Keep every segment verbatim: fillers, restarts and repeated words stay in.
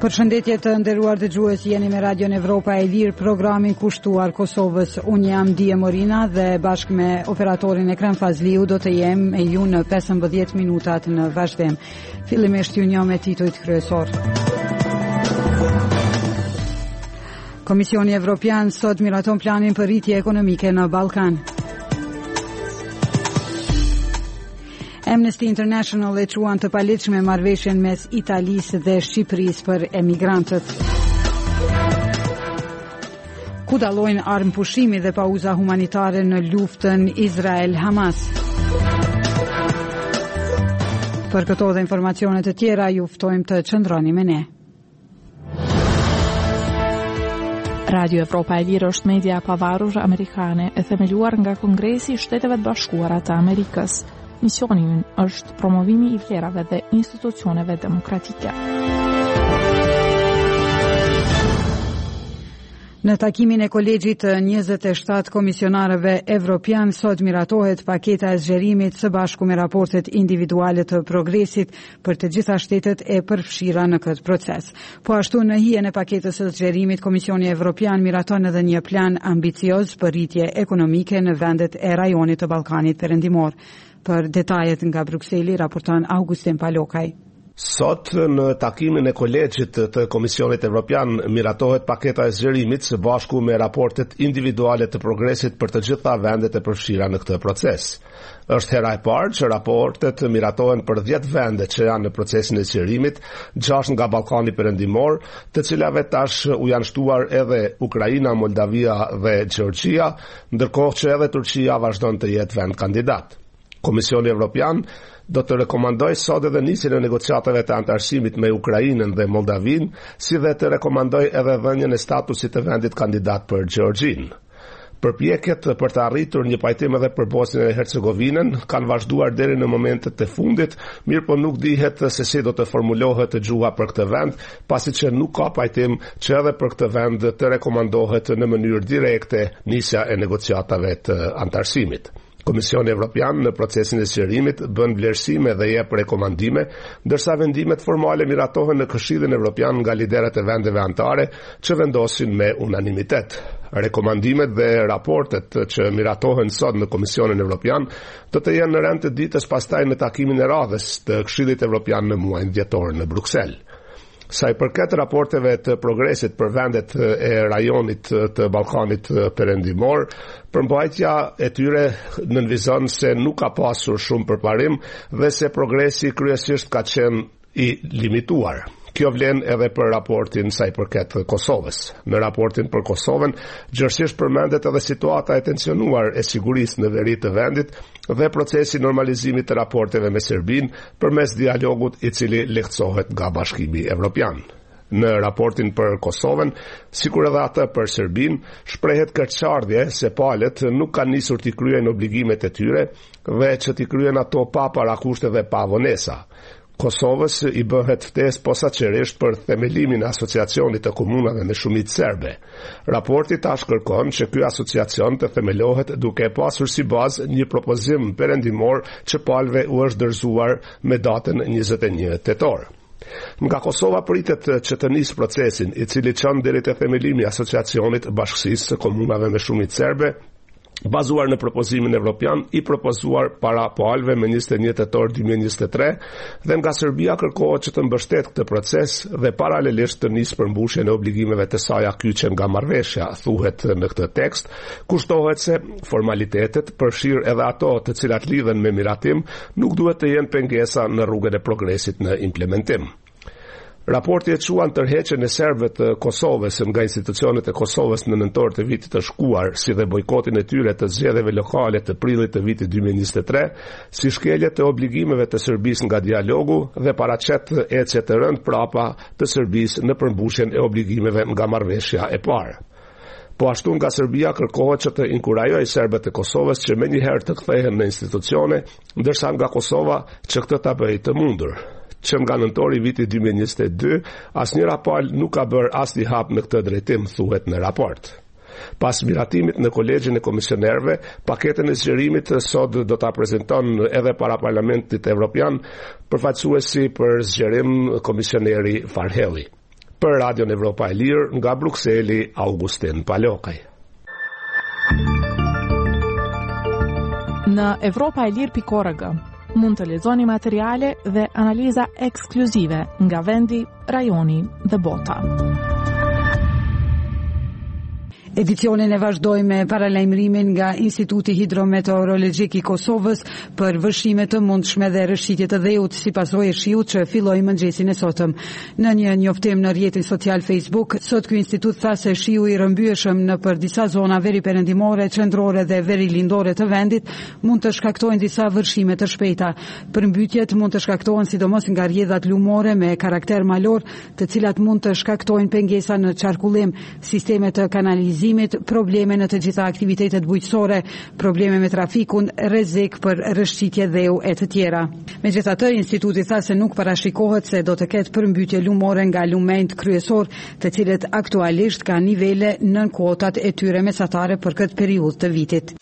Përshëndetje të nderuar dëgjues, jeni me Radion Evropa e Lirë, programin kushtuar Kosovës. Unë jam Dije Morina dhe bashkë me operatorin Ekrem Fazliu do të jem me ju në pesëmbëdhjetë minutat në vazhdim. Fillimisht ju njoh me titujt kryesor. Komisioni Evropian sot miraton planin për rritje ekonomike në Ballkan. Amnesty International e quan të paligjshme marrëveshjen mes Italisë dhe Shqipërisë për emigrantët. Ku dallojnë armëpushimi dhe pauza humanitare në luftën Izrael-Hamas. Për këto dhe informacione të tjera ju ftojmë të qëndroni me ne. Radio Evropa e Lirë është media e pavarur amerikane e themeluar nga Kongresi i Shteteve të Bashkuara të Amerikës. Misioni ynë është promovimi i vlerave dhe institucioneve demokratike. Në takimin e kolegjit të njëzet e shtatë komisionarëve evropian, sot miratohet paketa e zgjerimit së bashku me raportet individuale të progresit për të gjitha shtetet e përfshira në këtë proces. Po ashtu në hijen e paketës së zgjerimit, Komisioni Evropian miraton edhe një plan ambicioz për rritje ekonomike në vendet e rajonit të Ballkanit Perëndimor. Për detajet nga Brukseli, raporton Augustin Palokaj. Sot në takimin e kolegjit të Komisionit Evropian miratohet paketa e zgjerimit së bashku me raportet individuale të progresit për të gjitha vendet e përfshira në këtë proces. Është hera e parë që raportet miratohen për dhjetë vende që janë në procesin e zgjerimit, gjashtë nga Ballkani Perëndimor, të cilave tash u janë shtuar edhe Ukraina, Moldavia dhe Gjeorgjia, ndërkohë që edhe Turqia vazhdon të jetë vend kandidat. Komisioni Evropian do të rekomandoj sot edhe nisjen e negociatave të antarësimit me Ukrainën dhe Moldavin, si dhe të rekomandoj edhe dhënien e statusit të vendit kandidat për Gjeorgjin. Përpjekjet për të arritur një pajtim edhe për Bosnjën e Hercegovinën kanë vazhduar deri në momentet e fundit, mirë po nuk dihet se si do të formulohet gjuha për këtë vend, pasi që nuk ka pajtim që edhe për këtë vend të rekomandohet në mënyrë direkte nisja e negociatave të antarësimit. Komisioni Evropian në procesin e zgjerimit bën vlerësime dhe jep rekomandime, ndërsa vendimet formale miratohen në Këshillin Evropian nga liderët e vendeve anëtare që vendosin me unanimitet. Rekomandimet dhe raportet që miratohen sot në Komisionin Evropian do të jenë në rend të ditës pastaj në takimin e radhës të Këshillit Evropian në muajin dhjetor në Bruksel. Sa i përket raporteve të progresit për vendet e rajonit të Ballkanit Perëndimor, përmbajtja e tyre nënvizon se nuk ka pasur shumë përparim dhe se progresi kryesisht ka qenë i limituar. Kjo vlen edhe për raportin sa i përket Kosovës. Në raportin për Kosovën, gjërësisht përmendet edhe situata e tensionuar e sigurisë në veri të vendit dhe procesi normalizimit të raporteve me Serbinë përmes dialogut i cili lehtësohet nga Bashkimi Evropian. Në raportin për Kosovën, sikur edhe atë për Serbinë, shprehet kërçardhje se palët nuk kanë nisur t'i kryejnë obligimet e tyre dhe që t'i kryejnë ato pa parakushte dhe pa vonesa. Kosovës i bëhet ftesë posaçërisht për themelimin e asociacionit të komunave me shumicë serbe. Raporti tash kërkon që ky asociacion të themelohet duke pasur si bazë një propozim perëndimor që palëve u është dorëzuar me datën njëzet e një tetor. Nga Kosova pritet që të nisë procesin i cili çon deri te themelimi i asociacionit bashkësisë së komunave me shumicë serbe, bazuar në propozimin evropian i propozuar para palëve me njëzet e një tetor dy mijë e njëzet e tre dhe nga Serbia kërkohet që të mbështet këtë proces dhe paralelisht të nisë përmbushjen e obligimeve të saj kyçe nga marrëveshja, thuhet në këtë tekst, kushtohet se formalitetet, përfshirë edhe ato të cilat lidhen me miratim, nuk duhet të jenë pengesa në rrugën e progresit në implementim. Raporti e quan tërheqjen e serbëve të Kosovës nga institucionet e Kosovës në nëntor të vitit të shkuar, si dhe bojkotin e tyre të zgjedhjeve lokale të prillit të vitit dy mijë e njëzet e tre, si shkelje të obligimeve të Serbisë nga dialogu dhe paraqet ecje të rënd prapa të Serbisë në përmbushjen e obligimeve nga marrëveshja e parë. Po ashtu nga Serbia kërkohet që të inkurajojë serbët e Kosovës që menjëherë të kthehen në institucione, ndërsa nga Kosova që këtë ta bëjë të mundur. Që nga nëntori vitit dy mijë e njëzet e dy, asnjëra palë nuk ka bërë asnjë hap në këtë drejtim, thuhet në raport. Pas miratimit në kolegjin e komisionerëve, paketën e zgjerimit sot do ta prezanton edhe para Parlamentit Evropian përfaqësuesi për zgjerim komisioneri Farhelli. Për Radion Evropa e Lirë, nga Brukseli, Augustin Palokaj. Në Evropa e Lirë pikë org mund të lexoni materiale dhe analiza ekskluzive nga vendi, rajoni dhe bota. Edicionin e vazhdoj me paralajmërimin nga Instituti Hidrometeorologjik i Kosovës për vështrime të mundshme dhe rrëshqitje të dheut si pasojë e shiut që filloi mëngjesin e sotëm. Në një njoftim në rrjetin social Facebook, sot ky institut tha se shiu i rrëmbyeshëm në për disa zona veri perëndimore, qendrore dhe veri lindore të vendit mund të shkaktojnë disa vërshime të shpejta. Përmbytjet mund të shkaktohen sidomos nga rrjedhat lumore me karakter malor, të cilat mund të shkaktojnë pengesa në qarkullim, sisteme të kanalizimit, probleme në të gjitha aktivitetet bujqësore, probleme me trafikun, rrezik për rrëshqitje dheu e të tjera. Megjithatë, instituti tha se nuk parashikohet se do të ketë përmbytje lumore nga lumenjt kryesor, të cilët aktualisht kanë nivele nën kuotat e tyre mesatare për këtë periudhë të vitit.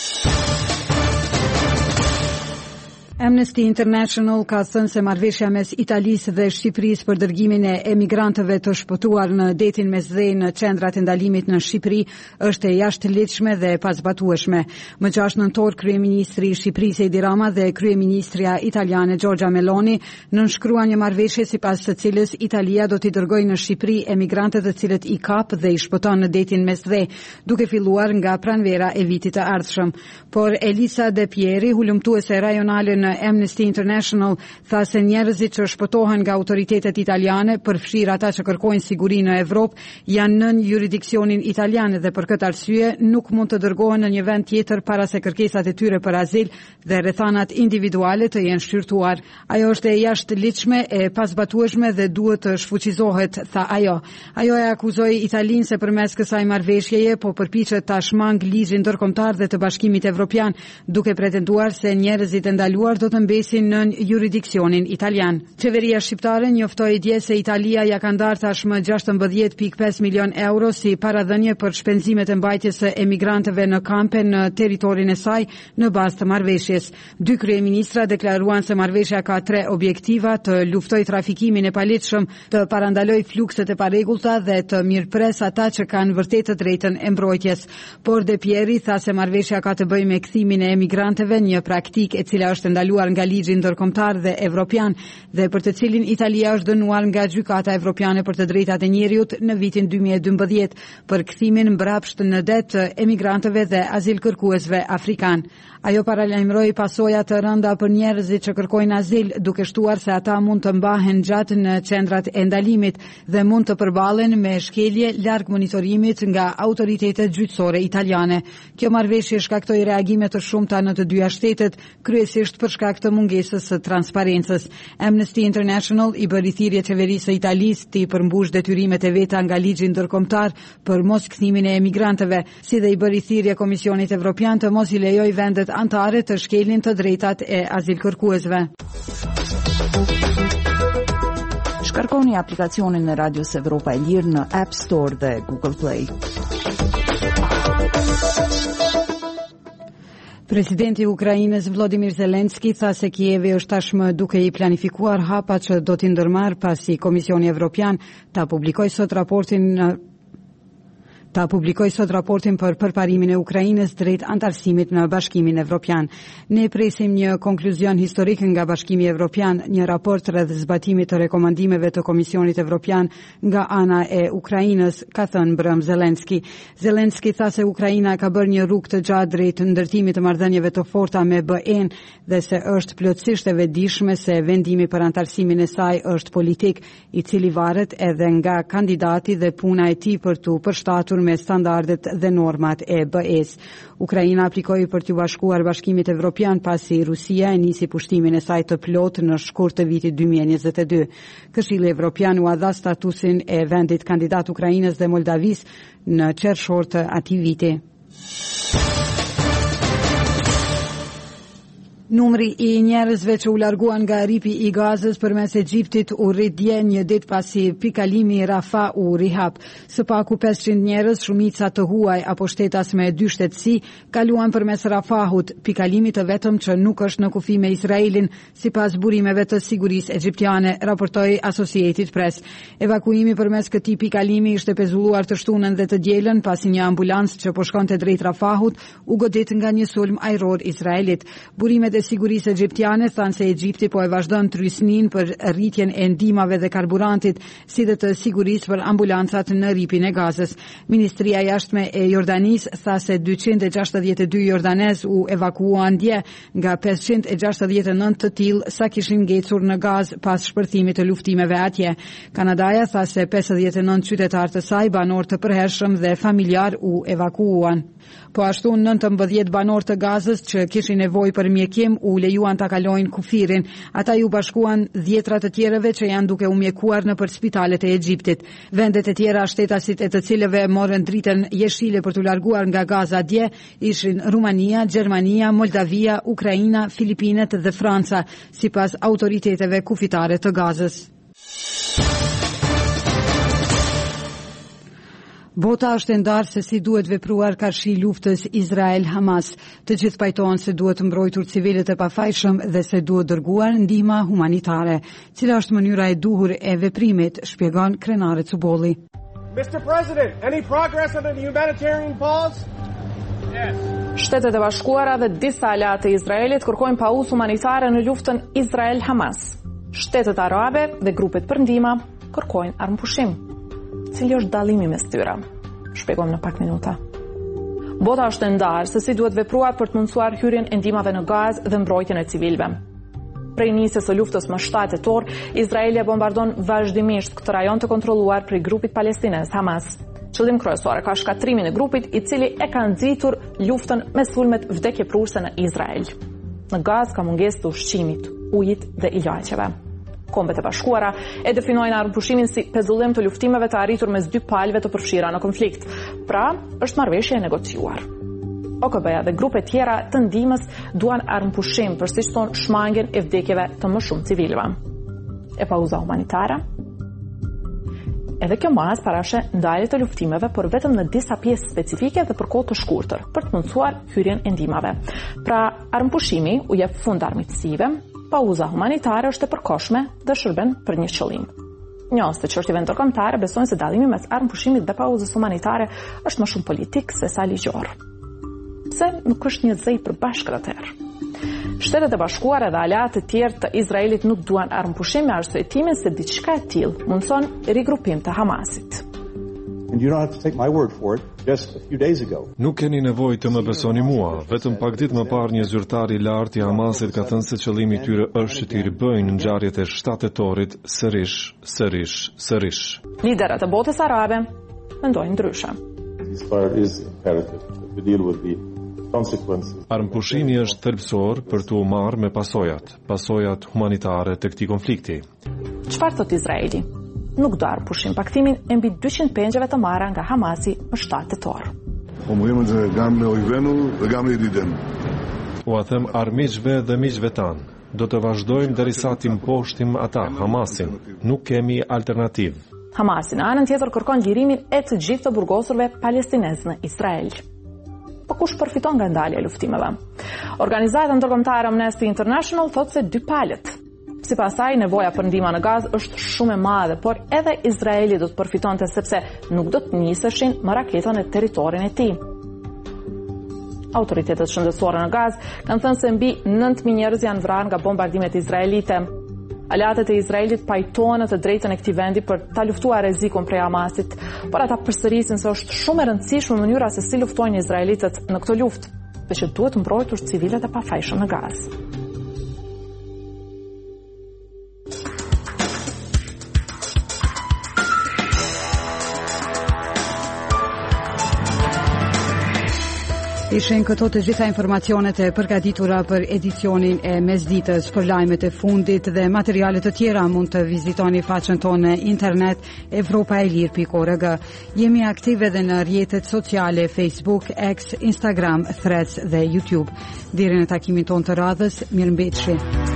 Amnesty International ka thënë se marrëveshja mes Italisë dhe Shqipërisë për dërgimin e emigrantëve të shpëtuar në detin mesdhej në qendrat e ndalimit në Shqipëri është e jashtëligjshme dhe e pazbatueshme. Më gjashtë nëntor, kryeministri i Shqipërisë Edi Rama dhe kryeministrja italiane Giorgia Meloni nënshkruan një marrëveshje sipas së cilës Italia do t'i dërgojë në Shqipëri emigrantët të cilët i kap dhe i shpëton në detin mesdhej, duke filluar nga pranvera e vitit të ardhshëm. Por Elisa De Pieri, hulumtuese rajonale në Amnesty International, tha se njerëzit që shpëtohen nga autoritetet italiane, përfshirë ata që kërkojnë siguri në Evropë, janë nën juridiksionin italian dhe për këtë arsye nuk mund të dërgohen në një vend tjetër para se kërkesat e tyre për azil dhe rrethanat individuale të jenë shqyrtuar. Ajo është e jashtëligjshme, e pazbatueshme dhe duhet të shfuqizohet, tha ajo. Ajo e akuzoi Italinë se përmes kësaj marrëveshjeje po përpiqet ta shmang ligjin ndërkombëtar dhe të Bashkimit Evropian, duke pretenduar se njerëzit e ndaluar do të mbesin nën juridiksionin italian. Qeveria shqiptare njoftoi dje se Italia ja ka ndarë tashmë gjashtëmbëdhjetë pikë pesë milion euro si paradhënie për shpenzimet e mbajtjes së emigrantëve në kampe në territorin e saj në bazë të marrëveshjes. Dy kryeministra deklaruan se marrëveshja ka tre objektiva: të luftojë trafikimin e paligjshëm, të parandalojë flukset e parregullta dhe të mirëpres ata që kanë vërtet të drejtën e mbrojtjes. Por De Pieri tha se marrëveshja ka të bëjë me kthimin e emigrantëve, një praktikë e cila është ndaluar nga ligji ndërkombëtar dhe evropian dhe për të cilin Italia është dënuar nga Gjykata Evropiane për të drejtat e njeriut në vitin dy mijë e dymbëdhjetë për kthimin mbrapsht në det të emigrantëve dhe azilkërkuesve afrikan. Ajo paralajmëroi pasoja të rënda për njerëzit që kërkojnë azil, duke shtuar se ata mund të mbahen gjatë në qendrat e ndalimit dhe mund të përballen me shkelje larg monitorimit nga autoritetet gjyqësore italiane. Kjo marrëveshje shkaktoi reagime të shumta në të dyja shtetet, kryesisht për shkak të mungesës së transparencës. Amnesty International i bëri thirrje qeverisë së Italisë të përmbush detyrimet e veta nga ligji ndërkombëtar për mos kthimin e emigrantëve, si dhe i bëri thirrje Komisionit Evropian të mos i lejojë vendet antare të shkelin të drejtat e azilkërkuesve. Shkarkoni aplikacionin e Radios Evropa e Lirë në App Store dhe Google Play. Presidenti i Ukrainës Volodymyr Zelensky tha se Kijevi është tashmë duke i planifikuar hapat që do t'i ndërmarrë pasi Komisioni Evropian ta publikojë sot raportin ta publikoj sot raportin për përparimin e Ukrainës drejt antarësimit në Bashkimin Evropian. Ne presim një konkluzion historik nga Bashkimi Evropian, një raport rreth zbatimit të rekomandimeve të Komisionit Evropian nga ana e Ukrainës, ka thënë brëm Zelensky. Zelensky tha se Ukraina ka bërë një rrugë të gjatë drejt ndërtimit të marrëdhënieve të forta me B E-n dhe se është plotësisht e vetëdijshme se vendimi për antarësimin e saj është politik, i cili varet edhe nga kandidati dhe puna e tij për t'u përshtatur me standardet dhe normat e B E-s. Ukraina aplikoi për t'u bashkuar Bashkimit Evropian pasi Rusia e nisi pushtimin e saj të plot në shkurt të vitit dy mijë e njëzet e dy. Këshilli Evropian u dha statusin e vendit kandidat Ukrainës dhe Moldavis në qershor të atij viti. Numri I njerëzve që u larguan nga ripi I Gazës përmes Egjiptit u rrit dje një ditë pasi pikalimi I Rafah u rihap. Së paku pesëqind njerëz, shumica të huaj apo shtetas me dy shtetësi, kaluan përmes Rafahut, pikalimi të vetëm që nuk është në kufi me Izraelin, sipas burimeve të sigurisë egjiptiane, raportoi Associated Press. Evakuimi përmes këtij pikalimi ishte pezulluar të shtunën dhe të dielën pasi një ambulancë që po shkonte drejt Rafahut u godit nga një sulm ajror Izraelit. Burimet e sigurisë egjiptiane thanë se Egjipti po e vazhdon trysnin për rritjen e ndihmave dhe karburantit, si dhe të sigurisë për ambulancat në ripin e Gazës. Ministria e Jashtme e Jordanisë tha se dyqind e gjashtëdhjetë e dy jordanez u evakuuan dje, nga pesëqind e gjashtëdhjetë e nëntë të tillë sa kishin ngecur në Gazë pas shpërthimit të luftimeve atje. Kanadaja tha se pesëdhjetë e nëntë qytetarë të saj, banor të përhershëm dhe familjar u evakuuan. Po ashtu nëntëmbëdhjetë banor të Gazës që kishin nevojë për mjekim u lejuan ta kalojnë kufirin. Ata ju bashkuan dhjetra të tjerëve që janë duke u mjekuar në për spitalet e Egjiptit. Vendet e tjera shtetasit e të cilëve morën dritën jeshile për t'u larguar nga Gaza dje ishin Rumania, Gjermania, Moldavia, Ukraina, Filipinet dhe Franca, sipas autoriteteve kufitare të Gazës. Bota është e ndarë se si duhet vepruar karshi luftës Izrael-Hamas. Të gjithë pajtohen se duhet mbrojtur civilët e pafajshëm dhe se duhet dërguar ndihma humanitare. Cila është mënyra e duhur e veprimit, shpjegon Krenare Cubolli. mister President, any progress on the humanitarian pause? Yes. Shtetet e Bashkuara dhe disa aleatë e Izraelit kërkojnë pauzë humanitare në luftën Izrael-Hamas. Shtetet arabe dhe grupet për ndihmë kërkojnë armëpushim. Cili është dallimi mes tyre? Shpjegojmë në pak minuta. Bota është e ndarë se si duhet vepruar për të mundësuar hyrjen e ndihmave në Gazë dhe mbrojtjen e civilëve. Prej nisjes së luftës më shtatë tetor, Izraeli e bombardon vazhdimisht këtë rajon të kontrolluar prej grupit palestinez Hamas. Qëllim kryesor ka shkatrimin e grupit i cili e ka nxitur luftën me sulmet vdekjeprurse në Izrael. Në Gazë ka mungesë të ushqimit, ujit dhe ilaçeve. Kombet e Bashkuara e definojnë armëpushimin si pezullim të luftimeve të arritur mes dy palëve të përfshira në konflikt. Pra, është marrëveshje e negociuar. O K B-ja dhe grupe tjera të ndihmës duan armëpushim për siç thon shmangjen e vdekjeve të më shumë civilëve. E pauza humanitare? Edhe kjo mas parashe ndalje të luftimeve, por vetëm në disa pjesë specifike dhe për kohë të shkurtër, për të mundësuar hyrjen e ndihmave. Pra, armëpushimi u jep fund armiqësive, pauza humanitare është e përkohshme dhe shërben për një qëllim. Njohës të çështjeve ndërkombëtare besojnë se dallimi mes armëpushimit dhe pauzës humanitare është më shumë politik se sa ligjor. Pse nuk është një zej përbashkët atëherë? Shtetet e Bashkuara dhe aleatë të tjerë të Izraelit nuk duan armëpushim me arsyetimin se diçka e tillë mundson rigrupim të Hamasit. And you don't have to take my word for it. Just a few days ago. Nuk keni nevojë të më besoni mua. Vetëm pak ditë më parë një zyrtar i lartë i Hamasit ka thënë se qëllimi i tyre është që të ribëjnë ngjarjet e shtatë tetorit sërish, sërish, sërish. Liderat e botës arabe mendojnë ndryshe. Armëpushimi është thelbësor për të u marrë me pasojat, pasojat humanitare të këtij konflikti. Çfarë thot Izraeli? Nuk do armëpushim paktimin e mbi dyqind pengjeve të marra nga Hamasi më shtatë tetor. U a them armiqve dhe miqve tanë, do të vazhdojmë derisa të imposhtim ata, Hamasin. Nuk kemi alternativë. Hamasi në anën tjetër kërkon lirimin e të gjithë të burgosurve palestinezë në Izrael. Po kush përfiton nga ndalja e luftimeve? Organizata ndërkombëtare Amnesty International thotë se dy palët. Sipas saj, nevoja për ndihmë në Gazë është shumë e madhe, por edhe Izraeli do të përfitonte sepse nuk do të niseshin me raketa në territorin e tij. Autoritetet shëndetësore në Gazë kanë thënë se mbi nëntë mijë njerëz janë vrarë nga bombardimet izraelite. Aleatët e Izraelit pajtohen në të drejtën e këtij vendi për ta luftuar rrezikun prej Hamasit, por ata përsërisin se është shumë e rëndësishme mënyra se si luftojnë izraelitët në këtë luftë, dhe që duhet mbrojtur civilët e pafajshëm në Gazë. Ishin këto të gjitha informacionet e përgatitura për edicionin e mesditës. Për lajmet e fundit dhe materiale të tjera mund të vizitoni faqen tonë në internet evropaelir pikë org. Jemi aktive edhe në rrjetet sociale Facebook, X, Instagram, Threads dhe YouTube. Deri në takimin tonë të radhës, mirëmbëjtje.